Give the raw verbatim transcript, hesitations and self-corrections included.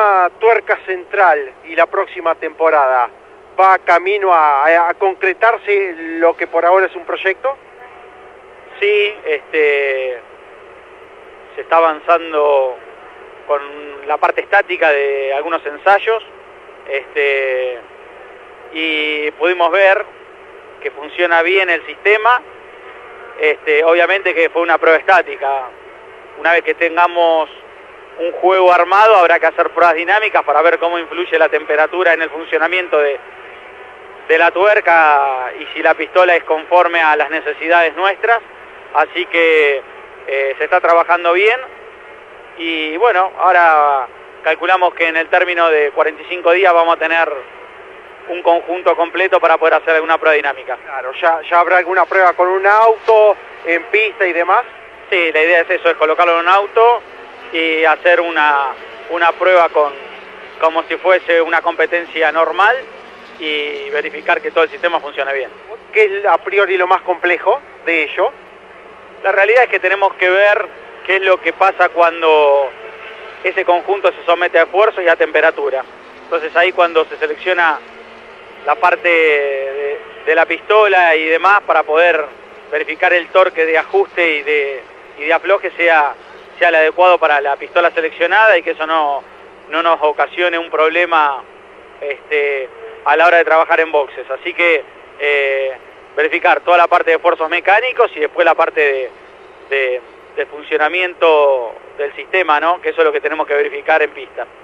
tema tuerca central y la próxima temporada, ¿va camino a, a concretarse lo que por ahora es un proyecto? Sí, este, se está avanzando con la parte estática de algunos ensayos, este, y pudimos ver que funciona bien el sistema. Este, obviamente que fue una prueba estática. Una vez que tengamos un juego armado, habrá que hacer pruebas dinámicas para ver cómo influye la temperatura en el funcionamiento de, de la tuerca y si la pistola es conforme a las necesidades nuestras. Así que eh, se está trabajando bien y bueno, ahora calculamos que en el término de cuarenta y cinco días vamos a tener un conjunto completo para poder hacer alguna prueba dinámica. Claro, ¿ya, ya habrá alguna prueba con un auto, en pista y demás? Sí, la idea es eso, es colocarlo en un auto y hacer una, una prueba con, como si fuese una competencia normal y verificar que todo el sistema funcione bien. ¿Qué es a priori lo más complejo de ello? La realidad es que tenemos que ver qué es lo que pasa cuando ese conjunto se somete a esfuerzos y a temperatura. Entonces ahí cuando se selecciona la parte de, de la pistola y demás para poder verificar el torque de ajuste y de, y de afloje sea, sea el adecuado para la pistola seleccionada y que eso no, no nos ocasione un problema este, a la hora de trabajar en boxes. Así que eh, verificar toda la parte de esfuerzos mecánicos y después la parte de, de, de funcionamiento del sistema, ¿no? Que eso es lo que tenemos que verificar en pista.